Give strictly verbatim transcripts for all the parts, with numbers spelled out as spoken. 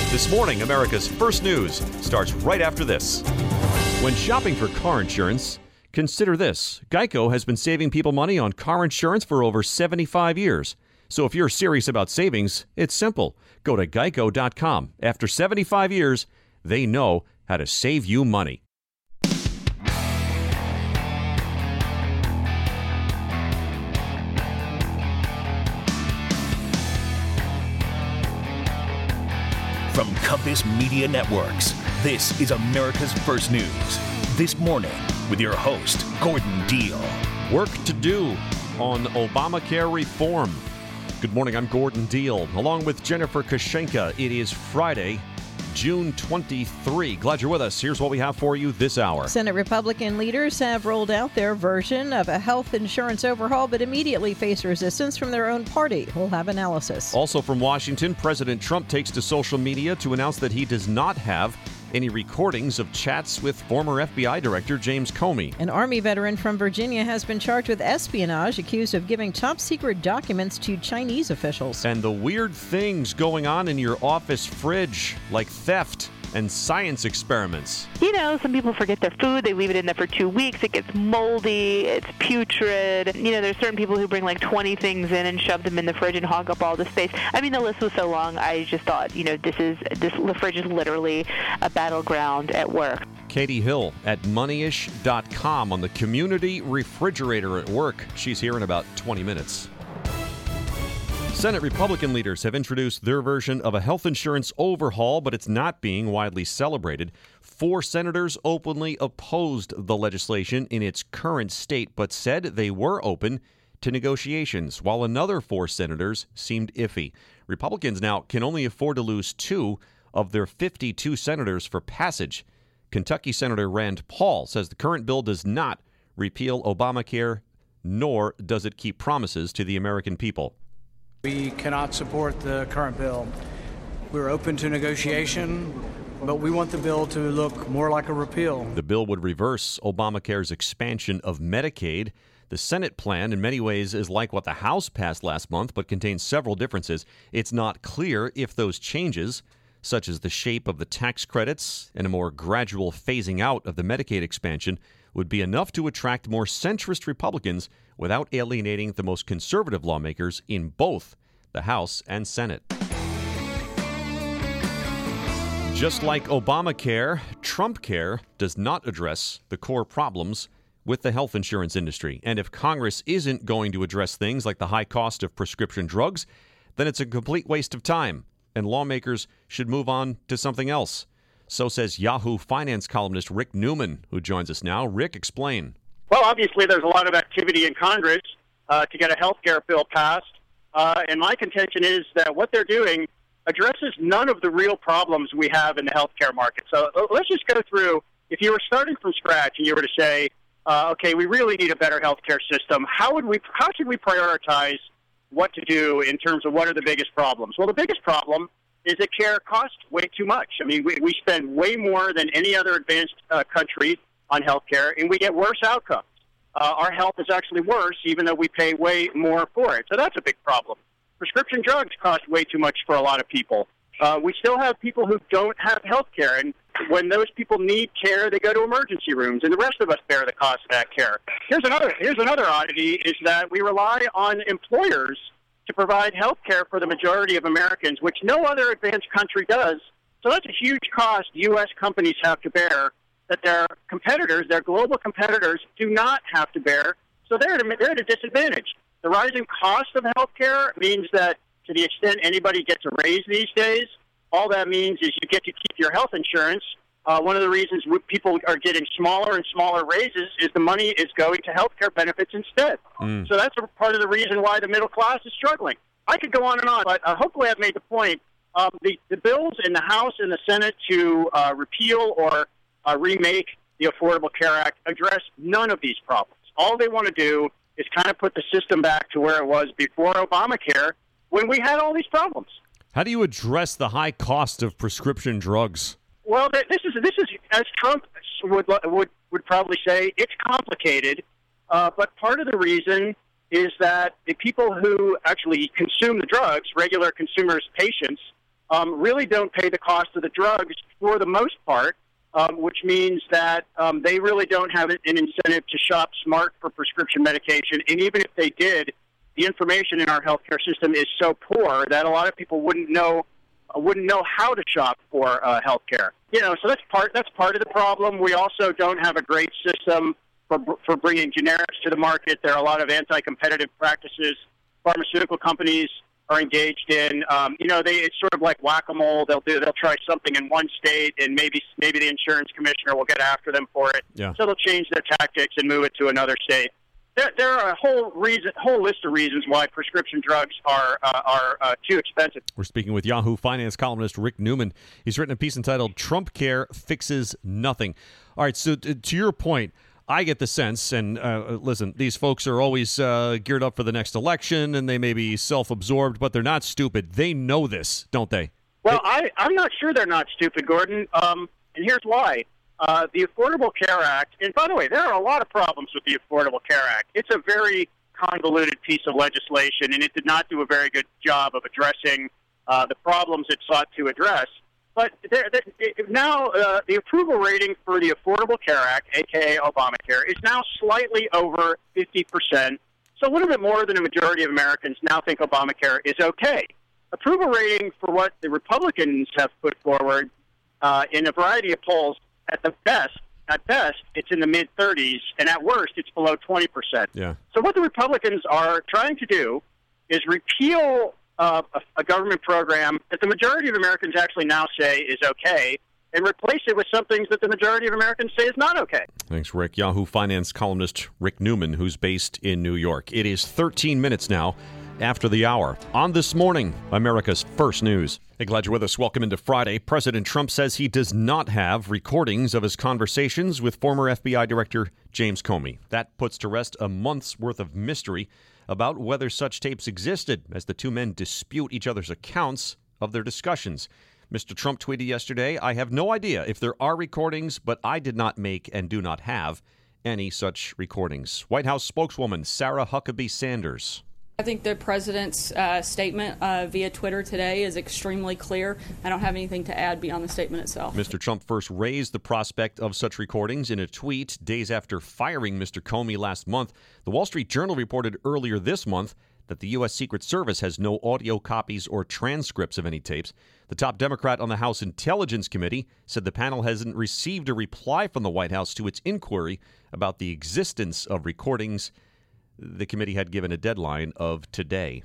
This morning, America's First News starts right after this. When shopping for car insurance, consider this. Geico has been saving people money on car insurance for over seventy-five years. So if you're serious about savings, it's simple. Go to geico dot com. After seventy-five years, they know how to save you money. From Compass Media Networks, this is America's First News. This morning, with your host, Gordon Deal. Work to do on Obamacare reform. Good morning, I'm Gordon Deal. Along with Jennifer Kashenka, it is Friday, June twenty-third. Glad you're with us. Here's what we have for you this hour. Senate Republican leaders have rolled out their version of a health insurance overhaul, but immediately face resistance from their own party. We'll have analysis. Also from Washington, President Trump takes to social media to announce that he does not have any recordings of chats with former F B I Director James Comey. An Army veteran from Virginia has been charged with espionage, accused of giving top-secret documents to Chinese officials. And the weird things going on in your office fridge, like theft and science experiments. You know, some people forget their food. They leave it in there for two weeks. It gets moldy. It's putrid. You know, there's certain people who bring like twenty things in and shove them in the fridge and hog up all the space. I mean, the list was so long, I just thought, you know, this is, this, the fridge is literally a battleground at work. Katie Hill at moneyish dot com on the community refrigerator at work. She's here in about twenty minutes. Senate Republican leaders have introduced their version of a health insurance overhaul, but it's not being widely celebrated. Four senators openly opposed the legislation in its current state, but said they were open to negotiations, while another four senators seemed iffy. Republicans now can only afford to lose two of their fifty-two senators for passage. Kentucky Senator Rand Paul says the current bill does not repeal Obamacare, nor does it keep promises to the American people. We cannot support the current bill. We're open to negotiation, but we want the bill to look more like a repeal. The bill would reverse Obamacare's expansion of Medicaid. The Senate plan, in many ways, is like what the House passed last month, but contains several differences. It's not clear if those changes, such as the shape of the tax credits and a more gradual phasing out of the Medicaid expansion, would be enough to attract more centrist Republicans without alienating the most conservative lawmakers in both the House and Senate. Just like Obamacare, Trumpcare does not address the core problems with the health insurance industry. And if Congress isn't going to address things like the high cost of prescription drugs, then it's a complete waste of time, and lawmakers should move on to something else. So says Yahoo Finance columnist Rick Newman, who joins us now. Rick, explain. Well, obviously, there's a lot of activity in Congress uh, to get a health care bill passed. Uh, and my contention is that what they're doing addresses none of the real problems we have in the health care market. So uh, let's just go through. If you were starting from scratch and you were to say, uh, okay, we really need a better health care system, how would we? How should we prioritize what to do in terms of what are the biggest problems? Well, the biggest problem is that care costs way too much. I mean, we, we spend way more than any other advanced uh, country on health care, and we get worse outcomes. Uh, our health is actually worse, even though we pay way more for it. So that's a big problem. Prescription drugs cost way too much for a lot of people. Uh, we still have people who don't have health care, and when those people need care, they go to emergency rooms, and the rest of us bear the cost of that care. Here's another, here's another oddity, is that we rely on employers to provide health care for the majority of Americans, which no other advanced country does. So that's a huge cost U S companies have to bear that their competitors, their global competitors, do not have to bear. So they're at a, they're at a disadvantage. The rising cost of health care means that to the extent anybody gets a raise these days, all that means is you get to keep your health insurance. Uh, one of the reasons people are getting smaller and smaller raises is the money is going to health care benefits instead. Mm. So that's a part of the reason why the middle class is struggling. I could go on and on, but uh, hopefully I've made the point. Um, the, the bills in the House and the Senate to uh, repeal or uh, remake the Affordable Care Act address none of these problems. All they want to do is kind of put the system back to where it was before Obamacare when we had all these problems. How do you address the high cost of prescription drugs? Well, this is this is as Trump would would would probably say, it's complicated. Uh, but part of the reason is that the people who actually consume the drugs, regular consumers, patients, um, really don't pay the cost of the drugs for the most part, um, which means that um, they really don't have an incentive to shop smart for prescription medication. And even if they did, the information in our healthcare system is so poor that a lot of people wouldn't know uh, wouldn't know how to shop for uh, healthcare. You know, so that's part that's part of the problem. We also don't have a great system for for bringing generics to the market. There are a lot of anti-competitive practices pharmaceutical companies are engaged in. Um, you know, they it's sort of like whack-a-mole. They'll do they'll try something in one state, and maybe maybe the insurance commissioner will get after them for it. Yeah. So they'll change their tactics and move it to another state. There, there are a whole reason, whole list of reasons why prescription drugs are uh, are uh, too expensive. We're speaking with Yahoo Finance columnist Rick Newman. He's written a piece entitled "Trump Care Fixes Nothing." All right, so t- to your point, I get the sense, and uh, listen, these folks are always uh, geared up for the next election, and they may be self-absorbed, but they're not stupid. They know this, don't they? Well, they- I, I'm not sure they're not stupid, Gordon, um, and here's why. Uh, the Affordable Care Act, and by the way, there are a lot of problems with the Affordable Care Act. It's a very convoluted piece of legislation, and it did not do a very good job of addressing uh, the problems it sought to address. But there, there, it, now uh, the approval rating for the Affordable Care Act, a k a. Obamacare, is now slightly over fifty percent, so a little bit more than a majority of Americans now think Obamacare is okay. Approval rating for what the Republicans have put forward uh, in a variety of polls, at the best, at best, it's in the mid-thirties, and at worst, it's below twenty percent. Yeah. So what the Republicans are trying to do is repeal uh, a, a government program that the majority of Americans actually now say is okay, and replace it with some things that the majority of Americans say is not okay. Thanks, Rick. Yahoo Finance columnist Rick Newman, who's based in New York. It is thirteen minutes now after the hour. On This Morning, America's First News. Hey, glad you're with us. Welcome into Friday. President Trump says he does not have recordings of his conversations with former F B I Director James Comey. That puts to rest a month's worth of mystery about whether such tapes existed, as the two men dispute each other's accounts of their discussions. Mister Trump tweeted yesterday, "I have no idea if there are recordings, but I did not make and do not have any such recordings." White House spokeswoman Sarah Huckabee Sanders. I think the president's uh, statement uh, via Twitter today is extremely clear. I don't have anything to add beyond the statement itself. Mister Trump first raised the prospect of such recordings in a tweet days after firing Mister Comey last month. The Wall Street Journal reported earlier this month that the U S. Secret Service has no audio copies or transcripts of any tapes. The top Democrat on the House Intelligence Committee said the panel hasn't received a reply from the White House to its inquiry about the existence of recordings. The committee had given a deadline of today.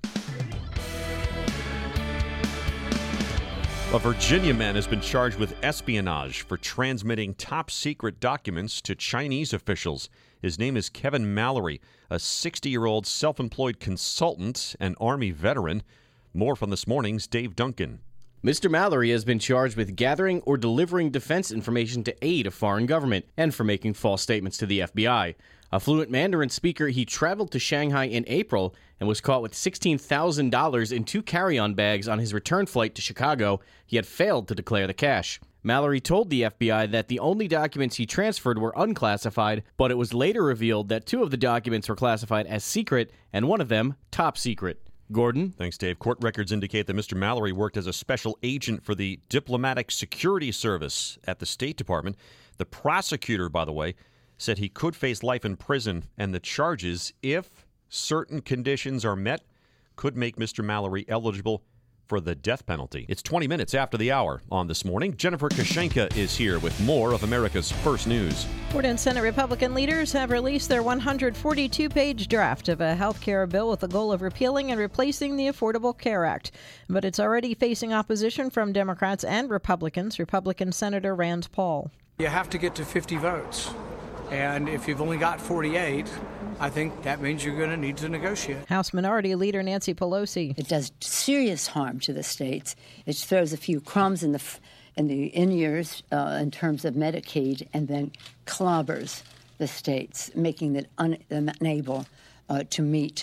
A Virginia man has been charged with espionage for transmitting top-secret documents to Chinese officials. His name is Kevin Mallory, a sixty-year-old self-employed consultant and Army veteran. More from this morning's Dave Duncan. Mister Mallory has been charged with gathering or delivering defense information to aid a foreign government and for making false statements to the F B I. A fluent Mandarin speaker, he traveled to Shanghai in April and was caught with sixteen thousand dollars in two carry-on bags on his return flight to Chicago. He had failed to declare the cash. Mallory told the F B I that the only documents he transferred were unclassified, but it was later revealed that two of the documents were classified as secret and one of them top secret. Gordon? Thanks, Dave. Court records indicate that Mister Mallory worked as a special agent for the Diplomatic Security Service at the State Department. The prosecutor, by the way, said he could face life in prison, and the charges, if certain conditions are met, could make Mister Mallory eligible for the death penalty. It's twenty minutes after the hour on This Morning. Jennifer Kashenka is here with more of America's First News. Board and Senate Republican leaders have released their one hundred forty-two page draft of a health care bill with the goal of repealing and replacing the Affordable Care Act. But it's already facing opposition from Democrats and Republicans. Republican Senator Rand Paul. You have to get to fifty votes. And if you've only got forty-eight, I think that means you're going to need to negotiate. House Minority Leader Nancy Pelosi. It does serious harm to the states. It throws a few crumbs in the in the in ears uh, in terms of Medicaid, and then clobbers the states, making them un- unable uh, to meet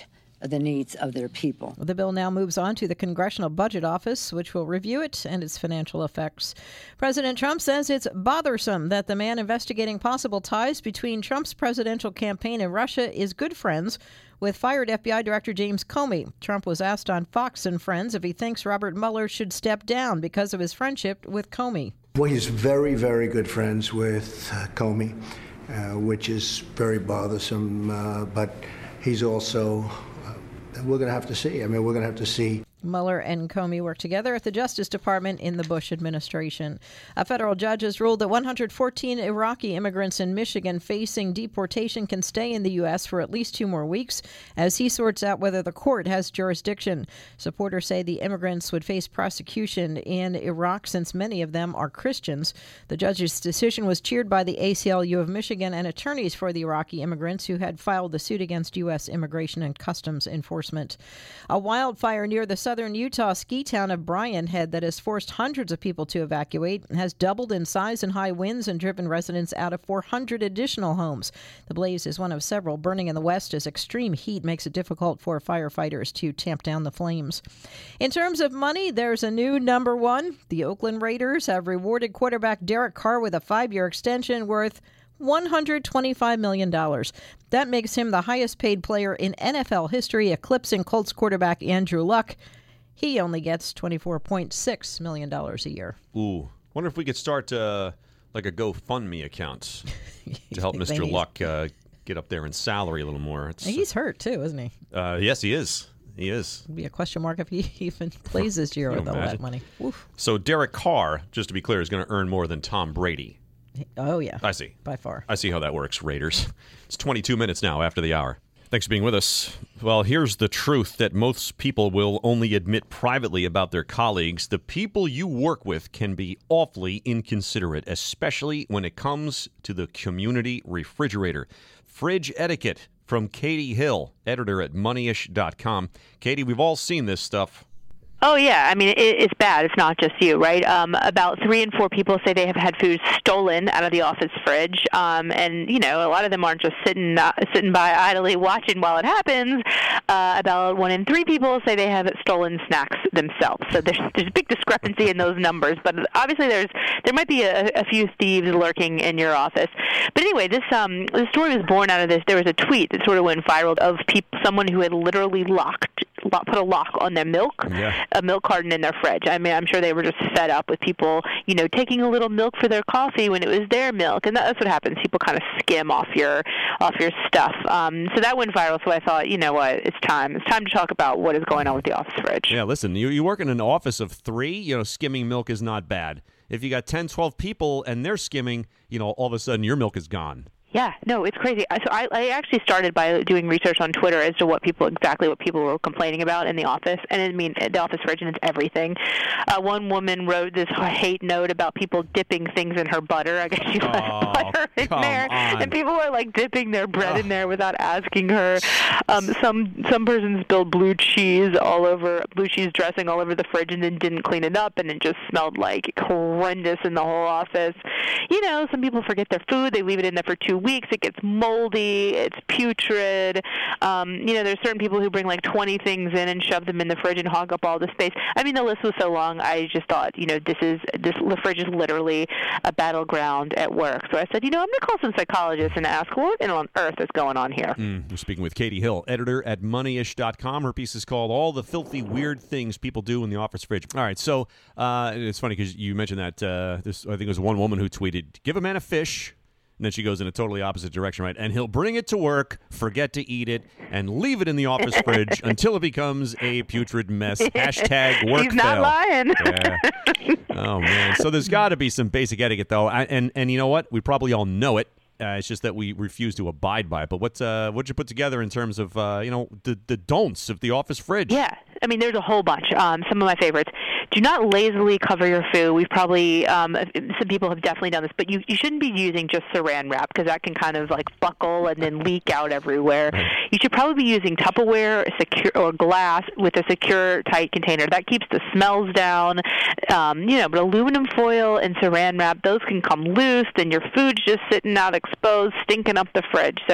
the needs of their people. The bill now moves on to the Congressional Budget Office, which will review it and its financial effects. President Trump says it's bothersome that the man investigating possible ties between Trump's presidential campaign and Russia is good friends with fired F B I Director James Comey. Trump was asked on Fox and Friends if he thinks Robert Mueller should step down because of his friendship with Comey. Well, he's very, very good friends with uh, Comey, uh, which is very bothersome, uh, but he's also... We're going to have to see. I mean, we're going to have to see. Mueller and Comey worked together at the Justice Department in the Bush administration. A federal judge has ruled that one hundred fourteen Iraqi immigrants in Michigan facing deportation can stay in the U S for at least two more weeks as he sorts out whether the court has jurisdiction. Supporters say the immigrants would face prosecution in Iraq since many of them are Christians. The judge's decision was cheered by the A C L U of Michigan and attorneys for the Iraqi immigrants who had filed the suit against U S Immigration and Customs Enforcement. A wildfire near the southern Utah ski town of Brian Head that has forced hundreds of people to evacuate has doubled in size in high winds and driven residents out of four hundred additional homes. The blaze is one of several burning in the west as extreme heat makes it difficult for firefighters to tamp down the flames. In terms of money, there's a new number one. The Oakland Raiders have rewarded quarterback Derek Carr with a five-year extension worth one hundred twenty-five million dollars. That makes him the highest paid player in N F L history, eclipsing Colts quarterback Andrew Luck. He only gets twenty-four point six million dollars a year. Ooh. Wonder if we could start uh, like a GoFundMe account to help Mister need... Luck uh, get up there in salary a little more. It's, He's hurt, too, isn't he? Uh, yes, he is. He is. It'd be a question mark if he even plays this year with all that money. Oof. So Derek Carr, just to be clear, is going to earn more than Tom Brady. Oh, yeah. I see. By far. I see how that works, Raiders. It's twenty-two minutes now after the hour. Thanks for being with us. Well, here's the truth that most people will only admit privately about their colleagues. The people you work with can be awfully inconsiderate, especially when it comes to the community refrigerator. Fridge etiquette from Katie Hill, editor at moneyish dot com. Katie, we've all seen this stuff. Oh, yeah. I mean, it, it's bad. It's not just you, right? Um, about three in four people say they have had food stolen out of the office fridge. Um, and, you know, a lot of them aren't just sitting uh, sitting by idly watching while it happens. Uh, about one in three people say they have stolen snacks themselves. So there's, there's a big discrepancy in those numbers. But obviously there's there might be a, a few thieves lurking in your office. But anyway, this um, this story was born out of this. There was a tweet that sort of went viral of people, someone who had literally locked, put a lock on their milk. Yeah. A milk carton in their fridge. I mean, I'm sure they were just fed up with people, you know, taking a little milk for their coffee when it was their milk, and that's what happens. People kind of skim off your off your stuff. Um, so that went viral. So I thought, you know what, it's time. It's time to talk about what is going on with the office fridge. Yeah, listen, you you work in an office of three. You know, skimming milk is not bad. If you got ten, twelve people and they're skimming, you know, all of a sudden your milk is gone. Yeah, no, it's crazy. So I, I actually started by doing research on Twitter as to what people exactly what people were complaining about in the office, and I mean the office fridge, and it's everything. Uh, one woman wrote this hate note about people dipping things in her butter. I guess she oh, left butter in there, on. and people are like dipping their bread oh. in there without asking her. Um, some some person spilled blue cheese all over blue cheese dressing all over the fridge, and then didn't clean it up, and it just smelled like horrendous in the whole office. You know, some people forget their food; they leave it in there for two weeks. It gets moldy. It's putrid. Um, you know, there's certain people who bring like twenty things in and shove them in the fridge and hog up all the space. I mean, the list was so long. I just thought, you know, this is this the fridge is literally a battleground at work. So I said, you know, I'm going to call some psychologists and ask what on earth is going on here. Mm, we're speaking with Katie Hill, editor at moneyish dot com. Her piece is called "All the Filthy Weird Things People Do in the Office Fridge." All right, so uh, it's funny because you mentioned that. Uh, this I think it was one woman who tweeted, "Give a man a fish." And then she goes in a totally opposite direction, right? And he'll bring it to work, forget to eat it, and leave it in the office fridge until it becomes a putrid mess. Hashtag work He's not fail. lying. Yeah. Oh, man. So there's got to be some basic etiquette, though. I, and, and you know what? We probably all know it. Uh, it's just that we refuse to abide by it. But what's uh, what'd you put together in terms of, uh, you know, the, the don'ts of the office fridge? Yeah. I mean, there's a whole bunch. Um, some of my favorites. Do not lazily cover your food. We've probably, um, some people have definitely done this, but you, you shouldn't be using just saran wrap because that can kind of like buckle and then leak out everywhere. You should probably be using Tupperware secure, or glass with a secure, tight container. That keeps the smells down. Um, you know, but aluminum foil and saran wrap, those can come loose, then your food's just sitting out exposed, stinking up the fridge. So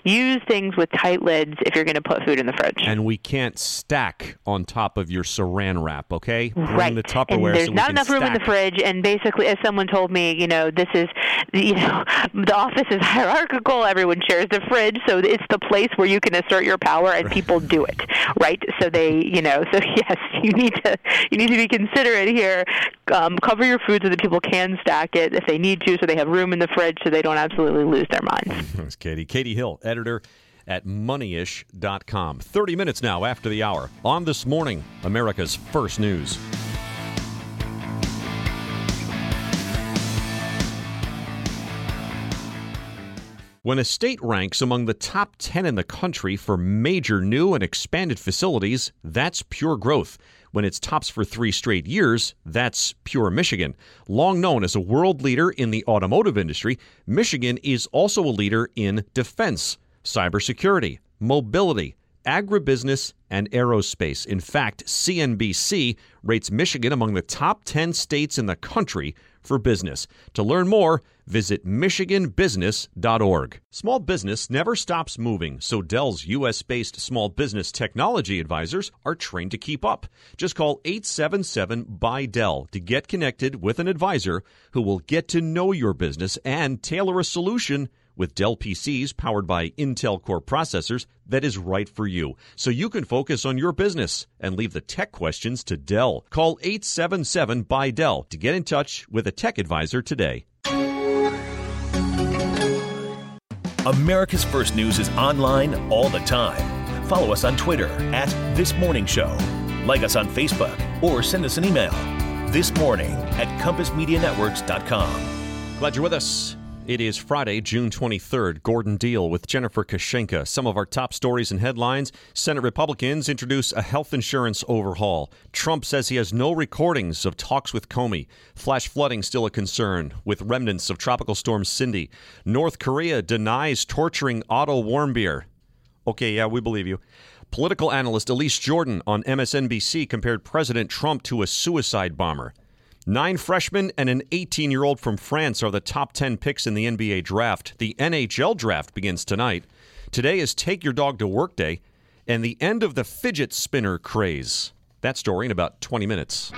use things with tight lids if you're going to put food in the fridge. And we can't stack on top of your saran wrap, okay? Bring right. the Tupperware and there's so not we enough can room stack. in the fridge, and basically, as someone told me, you know, this is, you know, the office is hierarchical. Everyone shares the fridge, so it's the place where you can assert your power, and people do it, right? So they, you know, so yes, you need to you need to be considerate here. Um, cover your food so that people can stack it if they need to, so they have room in the fridge, so they don't absolutely lose their minds. Thanks, Katie. Katie Hill, editor at moneyish dot com. thirty minutes now after the hour. On This Morning, America's First News. When a state ranks among the top ten in the country for major new and expanded facilities, that's pure growth. When it's tops for three straight years, that's pure Michigan. Long known as a world leader in the automotive industry, Michigan is also a leader in defense, cybersecurity, mobility, agribusiness, and aerospace. In fact, C N B C rates Michigan among the top ten states in the country for business. To learn more, visit michigan business dot org. Small business never stops moving, so Dell's U S-based small business technology advisors are trained to keep up. Just call eight seven seven, B Y, D E L L to get connected with an advisor who will get to know your business and tailor a solution with Dell P Cs powered by Intel Core processors that is right for you, so you can focus on your business and leave the tech questions to Dell. Call eight seven seven, B Y, D E L L to get in touch with a tech advisor today. America's First News is online all the time. Follow us on Twitter at This Morning Show. Like us on Facebook or send us an email. This Morning at compass media networks dot com. Glad you're with us. It is Friday, June twenty-third. Gordon Deal with Jennifer Kashenka. Some of our top stories and headlines. Senate Republicans introduce a health insurance overhaul. Trump says he has no recordings of talks with Comey. Flash flooding still a concern with remnants of Tropical Storm Cindy. North Korea denies torturing Otto Warmbier. Okay, yeah, we believe you. Political analyst Elise Jordan on M S N B C compared President Trump to a suicide bomber. Nine freshmen and an eighteen-year-old from France are the top ten picks in the N B A draft. The N H L draft begins tonight. Today is Take Your Dog to Work Day and the end of the fidget spinner craze. That story in about twenty minutes.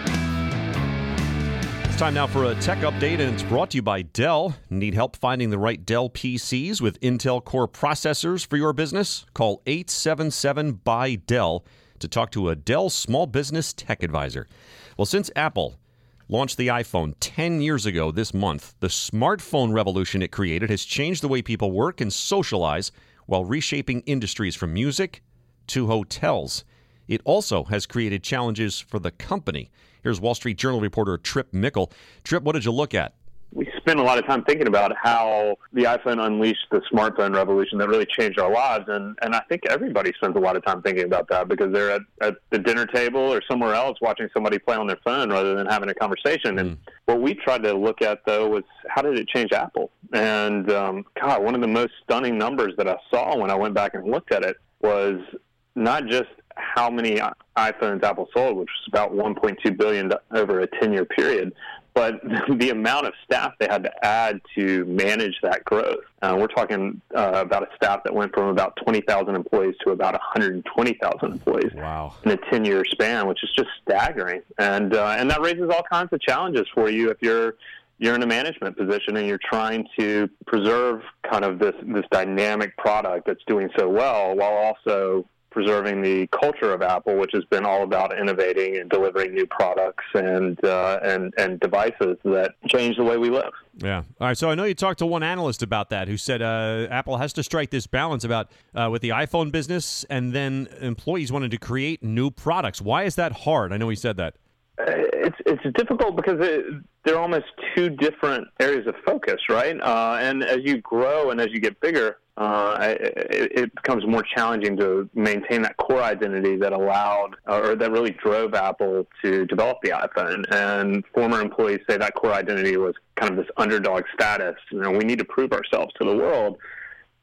It's time now for a tech update, and it's brought to you by Dell. Need help finding the right Dell P Cs with Intel Core processors for your business? Call eight seven seven, B Y, D E L L to talk to a Dell small business tech advisor. Well, since Apple launched the iPhone ten years ago this month, the smartphone revolution it created has changed the way people work and socialize while reshaping industries from music to hotels. It also has created challenges for the company. Here's Wall Street Journal reporter Trip Mickle. Trip, what did you look at? We spent a lot of time thinking about how the iPhone unleashed the smartphone revolution that really changed our lives. And, and I think everybody spends a lot of time thinking about that because they're at, at the dinner table or somewhere else watching somebody play on their phone rather than having a conversation. Mm. And what we tried to look at, though, was how did it change Apple? And, um, God, one of the most stunning numbers that I saw when I went back and looked at it was not just how many iPhones Apple sold, which was about one point two billion over a ten-year period, but the amount of staff they had to add to manage that growth. Uh, we're talking uh, about a staff that went from about twenty thousand employees to about one hundred twenty thousand employees wow. in a ten-year span, which is just staggering. And uh, and that raises all kinds of challenges for you if you're you're in a management position and you're trying to preserve kind of this, this dynamic product that's doing so well while also preserving the culture of Apple, which has been all about innovating and delivering new products and uh, and and devices that change the way we live. Yeah. All right. So I know you talked to one analyst about that who said uh, Apple has to strike this balance about uh, with the iPhone business and then employees wanting to create new products. Why is that hard? I know he said that. It's it's difficult because it, they're almost two different areas of focus, right? Uh, and as you grow and as you get bigger, Uh, it, it becomes more challenging to maintain that core identity that allowed or that really drove Apple to develop the iPhone. And former employees say that core identity was kind of this underdog status. You know, we need to prove ourselves to the world.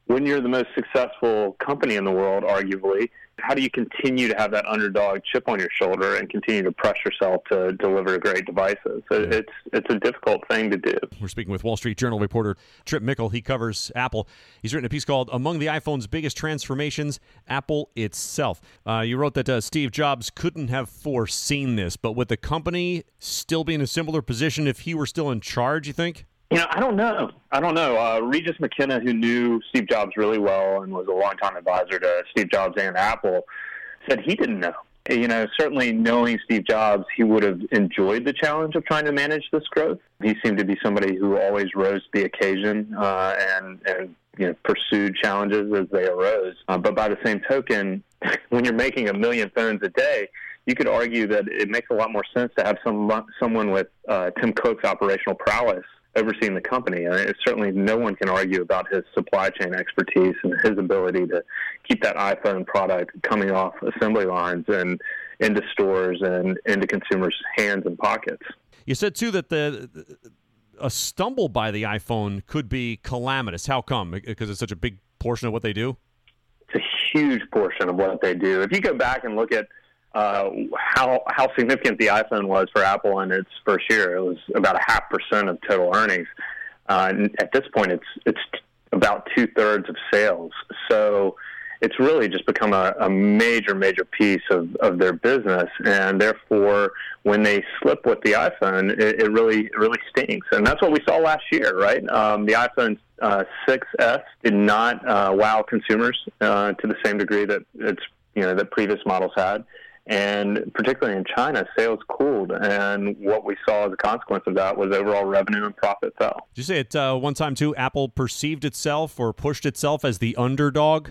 when you're the most successful company in the world, arguably, how do you continue to have that underdog chip on your shoulder and continue to press yourself to deliver great devices? It's it's a difficult thing to do. We're speaking with Wall Street Journal reporter Trip Mickle. He covers Apple. He's written a piece called Among the iPhone's Biggest Transformations, Apple Itself. Uh, you wrote that uh, Steve Jobs couldn't have foreseen this, but would the company still be in a similar position if he were still in charge, you think? You know, I don't know. I don't know. Uh, Regis McKenna, who knew Steve Jobs really well and was a longtime advisor to Steve Jobs and Apple, said he didn't know. You know, certainly knowing Steve Jobs, he would have enjoyed the challenge of trying to manage this growth. He seemed to be somebody who always rose to the occasion uh, and, and you know, pursued challenges as they arose. Uh, but by the same token, when you're making a million phones a day, you could argue that it makes a lot more sense to have some someone with uh, Tim Cook's operational prowess overseeing the company. I mean, certainly no one can argue about his supply chain expertise and his ability to keep that iPhone product coming off assembly lines and into stores and into consumers' hands and pockets. You said, too, that the a stumble by the iPhone could be calamitous. How come? Because it's such a big portion of what they do? It's a huge portion of what they do. If you go back and look at Uh, how how significant the iPhone was for Apple in its first year. It was about a half percent of total earnings. Uh, and at this point, it's it's about two thirds of sales. So it's really just become a, a major, major piece of, of their business. And therefore, when they slip with the iPhone, it, it really it really stinks. And that's what we saw last year, right? Um, the iPhone uh, six S did not uh, wow consumers uh, to the same degree that it's you know that previous models had. And particularly in China, sales cooled, and what we saw as a consequence of that was overall revenue and profit fell. Did you say it uh, one time, too, Apple perceived itself or pushed itself as the underdog?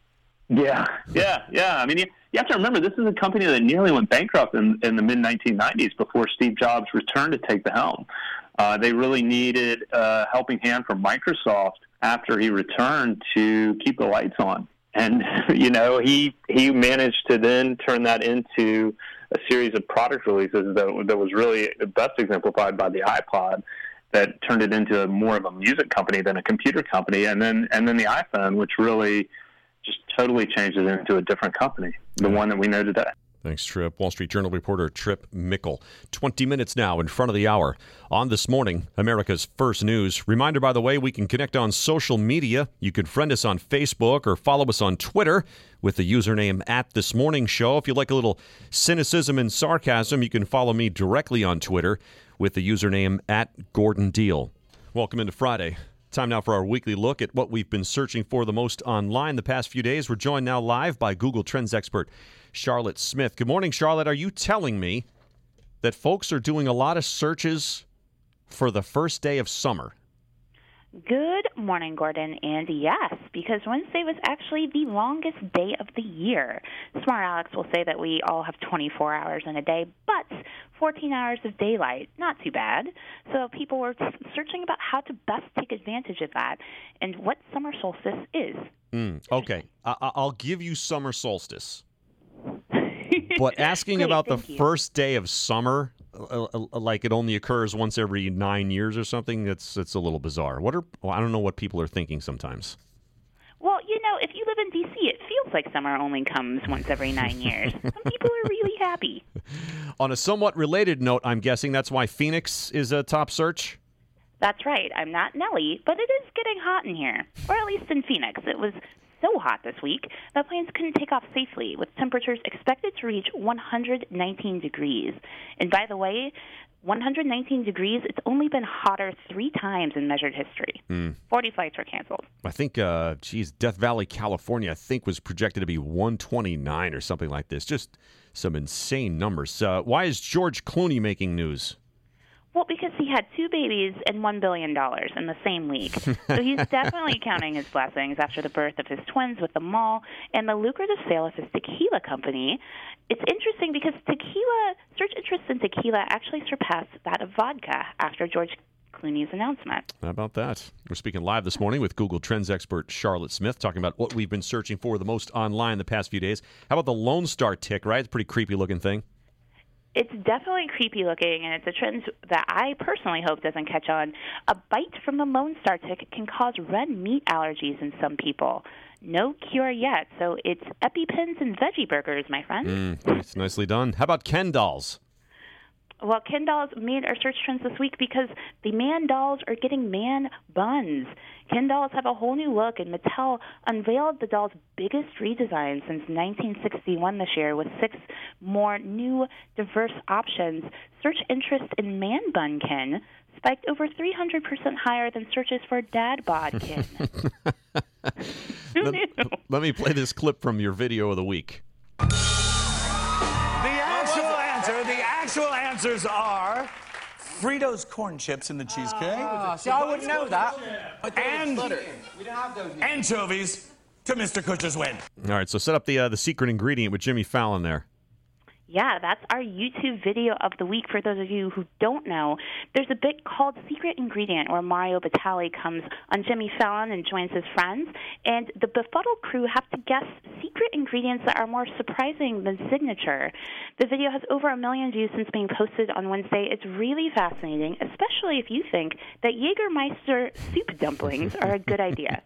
Yeah, yeah, yeah. I mean, you, you have to remember, this is a company that nearly went bankrupt in, in the mid nineteen nineties before Steve Jobs returned to take the helm. Uh, they really needed a helping hand from Microsoft after he returned to keep the lights on. And, you know, he he managed to then turn that into a series of product releases that, that was really best exemplified by the iPod, that turned it into more of a music company than a computer company. And then and then the iPhone, which really just totally changed it into a different company, the one that we know today. Thanks, Trip. Wall Street Journal reporter Trip Mickle. twenty minutes now in front of the hour. On This Morning, America's First News. Reminder, by the way, we can connect on social media. You can friend us on Facebook or follow us on Twitter with the username at This Morning Show. If you like a little cynicism and sarcasm, you can follow me directly on Twitter with the username at Gordon Deal. Welcome into Friday. Time now for our weekly look at what we've been searching for the most online the past few days. We're joined now live by Google Trends expert Charlotte Smith. Good morning, Charlotte. Are you telling me that folks are doing a lot of searches for the first day of summer? Good morning, Gordon. And yes, because Wednesday was actually the longest day of the year. Smart Alex will say that we all have twenty-four hours in a day, but fourteen hours of daylight, not too bad. So people were searching about how to best take advantage of that and what summer solstice is. Mm, okay. I- I'll give you summer solstice. But asking Great, about the you. first day of summer, uh, uh, like it only occurs once every nine years or something, that's it's a little bizarre. What are well, I don't know what people are thinking sometimes. Well, you know, if you live in D C, it feels like summer only comes once every nine years. Some people are really happy. On a somewhat related note, I'm guessing that's why Phoenix is a top search? That's right. I'm not Nelly, but it is getting hot in here, or at least in Phoenix. It was so hot this week that planes couldn't take off safely, with temperatures expected to reach one hundred nineteen degrees. And by the way, one hundred nineteen degrees, it's only been hotter three times in measured history. Mm. forty flights were canceled. I think, uh, geez, Death Valley, California, I think was projected to be one twenty-nine or something like this. Just some insane numbers. Uh, why is George Clooney making news? Well, because he had two babies and one billion dollars in the same week. So he's definitely counting his blessings after the birth of his twins with the mall and the lucrative sale of his tequila company. It's interesting because tequila, search interest in tequila actually surpassed that of vodka after George Clooney's announcement. How about that? We're speaking live this morning with Google Trends expert Charlotte Smith, talking about what we've been searching for the most online the past few days. How about the Lone Star tick, right? It's a pretty creepy looking thing. It's definitely creepy looking, and it's a trend that I personally hope doesn't catch on. A bite from the Lone Star ticket can cause red meat allergies in some people. No cure yet, so it's EpiPens and veggie burgers, my friend. Mm, nice, nicely done. How about Ken dolls? Well, Ken dolls made our search trends this week because the man dolls are getting man buns. Ken dolls have a whole new look, and Mattel unveiled the doll's biggest redesign since nineteen sixty-one this year with six more new, diverse options. Search interest in man bun Ken spiked over three hundred percent higher than searches for dad bod Ken. let, let me play this clip from your video of the week. The actual answer, the actual answers are Fritos corn chips in the cheesecake. Oh, see, I wouldn't know that. And anchovies to Mister Kutcher's win. All right, so set up the uh, the secret ingredient with Jimmy Fallon there. Yeah, that's our YouTube video of the week for those of you who don't know. There's a bit called Secret Ingredient where Mario Batali comes on Jimmy Fallon and joins his friends, and the befuddled crew have to guess secret ingredients that are more surprising than signature. The video has over a million views since being posted on Wednesday. It's really fascinating, especially if you think that Jägermeister soup dumplings are a good idea.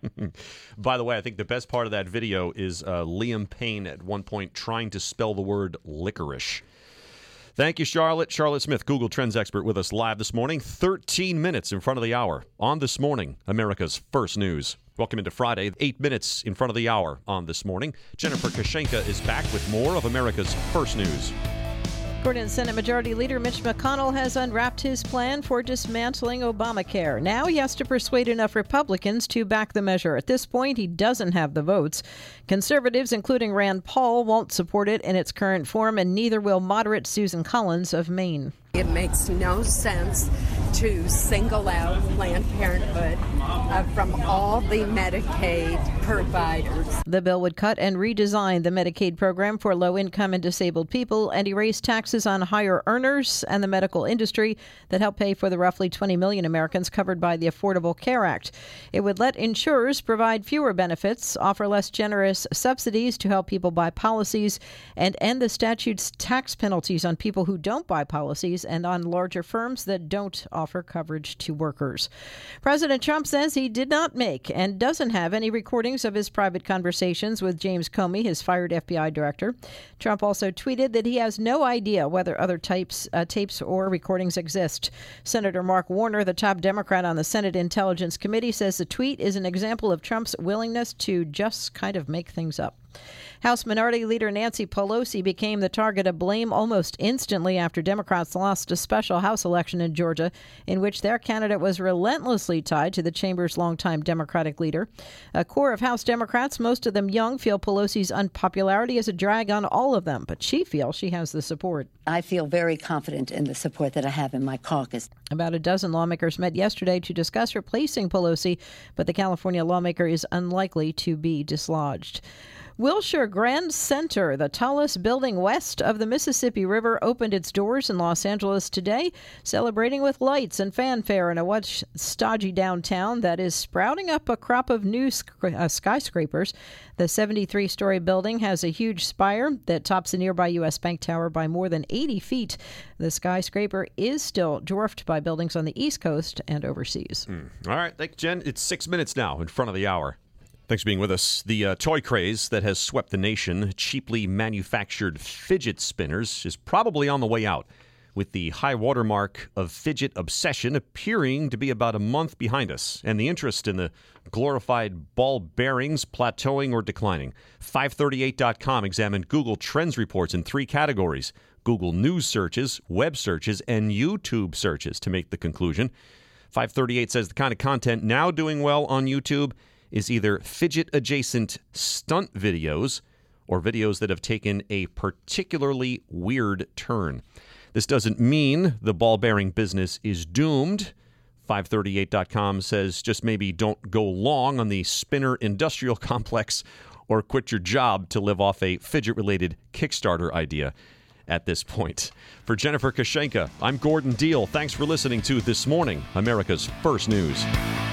By the way, I think the best part of that video is uh, Liam Payne at one point trying to spell the word licorice. Thank you, Charlotte. Charlotte Smith, Google Trends expert, with us live this morning. thirteen minutes in front of the hour on This Morning, America's First News. Welcome into Friday, eight minutes in front of the hour on This Morning. Jennifer Kashenka is back with more of America's First News. Gordon, Senate Majority Leader Mitch McConnell has unwrapped his plan for dismantling Obamacare. Now he has to persuade enough Republicans to back the measure. At this point, he doesn't have the votes. Conservatives, including Rand Paul, won't support it in its current form, and neither will moderate Susan Collins of Maine. It makes no sense to single out Planned Parenthood uh, from all the Medicaid providers. The bill would cut and redesign the Medicaid program for low-income and disabled people and erase taxes on higher earners and the medical industry that help pay for the roughly twenty million Americans covered by the Affordable Care Act. It would let insurers provide fewer benefits, offer less generous subsidies to help people buy policies, and end the statute's tax penalties on people who don't buy policies and on larger firms that don't offer coverage to workers. President Trump says he did not make and doesn't have any recordings of his private conversations with James Comey, his fired F B I director. Trump also tweeted that he has no idea whether other types, uh, tapes or recordings exist. Senator Mark Warner, the top Democrat on the Senate Intelligence Committee, says the tweet is an example of Trump's willingness to just kind of make things up. House Minority Leader Nancy Pelosi became the target of blame almost instantly after Democrats lost a special House election in Georgia in which their candidate was relentlessly tied to the chamber's longtime Democratic leader. A core of House Democrats, most of them young, feel Pelosi's unpopularity is a drag on all of them, but she feels she has the support. I feel very confident in the support that I have in my caucus. About a dozen lawmakers met yesterday to discuss replacing Pelosi, but the California lawmaker is unlikely to be dislodged. Wilshire Grand Center, the tallest building west of the Mississippi River, opened its doors in Los Angeles today, celebrating with lights and fanfare in a once stodgy downtown that is sprouting up a crop of new sk- uh, skyscrapers. The seventy-three-story building has a huge spire that tops a nearby U S Bank Tower by more than eighty feet. The skyscraper is still dwarfed by buildings on the East Coast and overseas. Mm. All right, thank you, Jen. It's six minutes now in front of the hour. Thanks for being with us. The uh, toy craze that has swept the nation, cheaply manufactured fidget spinners, is probably on the way out, with the high watermark of fidget obsession appearing to be about a month behind us, and the interest in the glorified ball bearings plateauing or declining. five thirty-eight dot com examined Google Trends reports in three categories: Google News searches, web searches, and YouTube searches to make the conclusion. five thirty-eight says the kind of content now doing well on YouTube is either fidget-adjacent stunt videos or videos that have taken a particularly weird turn. This doesn't mean the ball-bearing business is doomed. five thirty-eight dot com says just maybe don't go long on the spinner industrial complex or quit your job to live off a fidget-related Kickstarter idea at this point. For Jennifer Kashenka, I'm Gordon Deal. Thanks for listening to This Morning, America's First News.